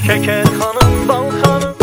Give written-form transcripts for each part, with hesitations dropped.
Şeker hanım, bal hanım,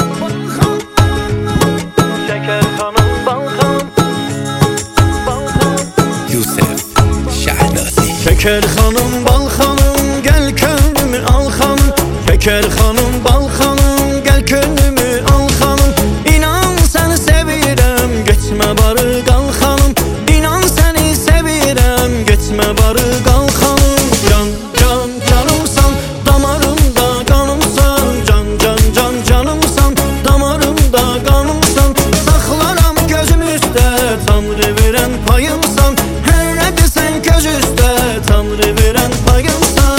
şeker hanım, bal hanım, bal hanım. Yusuf Şahnasi. Şeker hanım, bal hanım, gel könlümü al hanım. Şeker hanım, bal hanım, gel könlümü al hanım. İnan seni sevirəm, geçme barı qal hanım. İnan seni sevirəm, geçme barı qal hanım. Can can canımsan, damarımda kanımsan. Can can can canımsan, damarımda kanımsan. Saxlaram gözüm üstə, Tanrı verən payımsan. Hər nə desən göz üstə, Tanrı verən payımsan.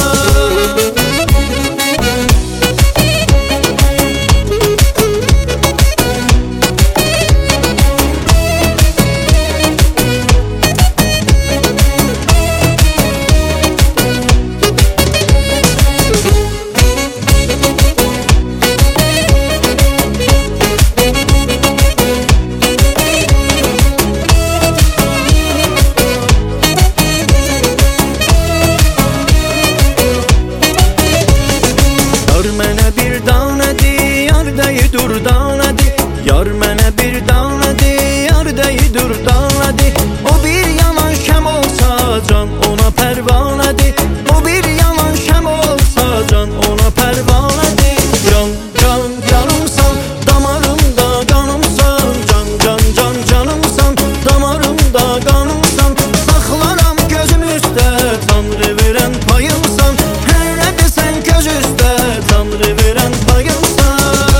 Yar mənə bir danədi, yar deyi dur danədi. O bir yaman şəm olsa can ona pərvanədi. O bir yaman şəm olsa can ona pərvanədi. Can can canımsan, damarımda qanımsan. Can can can canımsan, damarımda qanımsan. Saxlaram gözüm üstə, Tanrı verən payımsan. Hər nə desən göz üstə, Tanrı verən payımsan.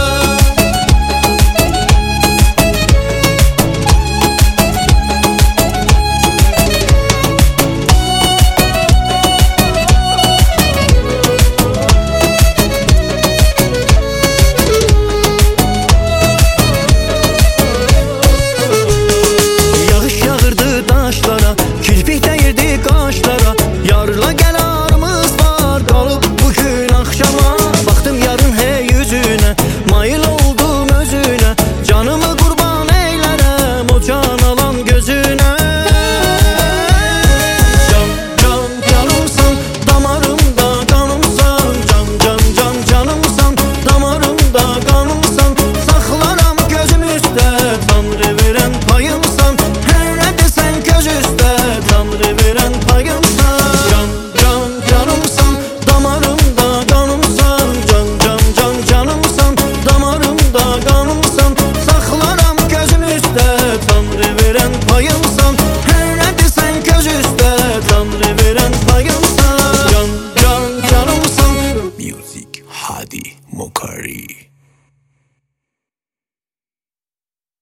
Kirpik dəyirdi qaşlara, yarla gəlarımız var, qalıb bugün axşama. Baxdım yarın hey yüzünə, mayıl oldum özünə. Canımı qurban eylərəm o can alan gözünə. Can can canımsan, damarımda qanımsan. Can can can canımsan, damarımda qanımsan. Saxlaram gözüm üstə, Tanrı verən payımsan. Hər nə desən göz üstə, Tanrı verən payımsan. Can can canımsan, damarımda qanımsan. Can can can canımsan, damarımda qanımsan. Saxlaram gözüm üstə, Tanrı verən payımsan. Hər nə desən göz üstə, Tanrı verən payımsan. Can can canımsan. Music Hadi Mokari.